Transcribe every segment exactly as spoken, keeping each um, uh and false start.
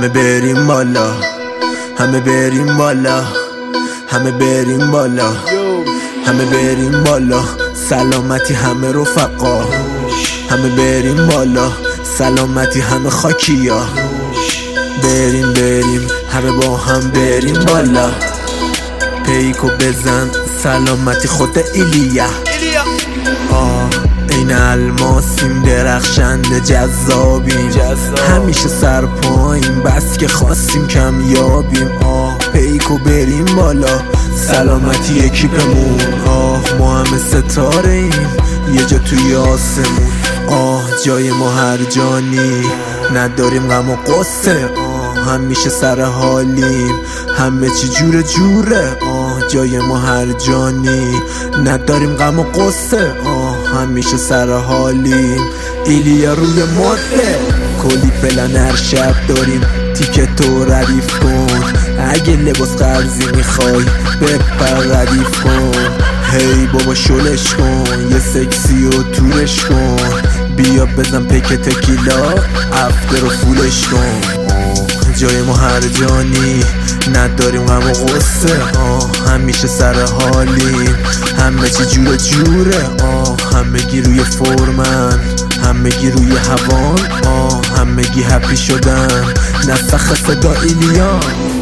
همه بریم بالا، همه بریم بالا، همه بریم بالا، همه بریم بالا. سلامتی همه رفقا، همه بریم بالا، سلامتی همه خاکیا. بریم بریم همه با هم بریم بالا. پیکو بزن سلامتی خود ایلیا. آه این الماسیم درخشنده جذابیم، همیشه سر پایین بس که خواستیم کمیابیم. آه پیکو بریم بالا، سلامتی اکیپمون. آه ما همه ستاره ایم یه جا توی آسمون. آه جای ما هر جانی، نداریم غم و قصه. آه همیشه سر حالیم، همه چی جوره جوره. آه جای ما هر جانی، نداریم غم و قصه. آه همیشه سر حالیم. ایلیا روی مده، کلی پلن هر شب داریم، تیکتو ردیف کن. اگه لباس قرضی میخوای بپر ردیف کن. هی بابا شلش کن، یه سکسی و تورش کن. بیا بزن پیک تکیلا، افتر رو فولش کن. جای ما هر جانی، نداریم غم و غصه. آه همیشه سر حالیم، همه چی جوره جوره. آه همگی روی فرمن، همگی روی هوان. آه همگی هپی شدن، نسخ صدا ایلیا.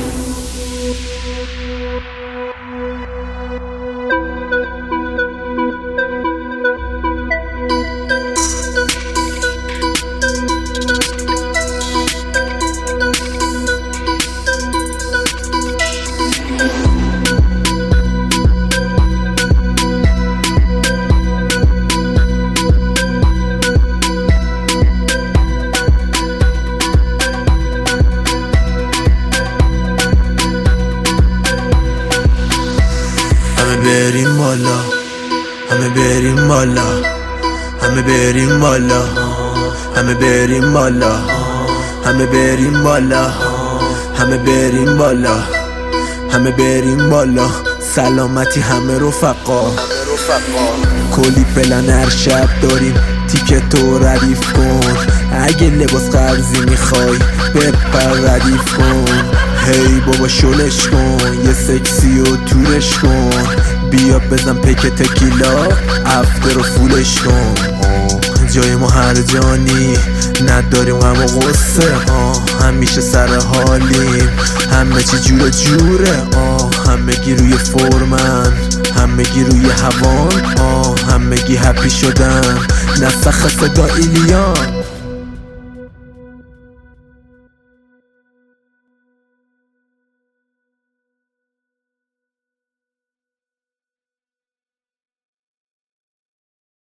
همه بریم بالا، همه بریم بالا، همه بریم بالا، همه بریم بالا، همه بریم بالا، همه بریم بالا، همه بریم بالا. سلامتی همه رفقا، کلی پلن هر شب داریم، تیکتو ردیف کن. اگه لباس قرضی میخوای بپر ردیف کن. هی بابا شلش کن، یه سکسی و تورش کن. بیا بزن پیک تکیلا، افتر رو فولش کن. جای ما هر جانی، نداریم غم و غصه. آه همیشه سر حالیم، همه چی جوره جوره. آه همگی روی فرمن، همگی روی هوان. آه همگی هپی شدن، نسخ صدا ایلیا.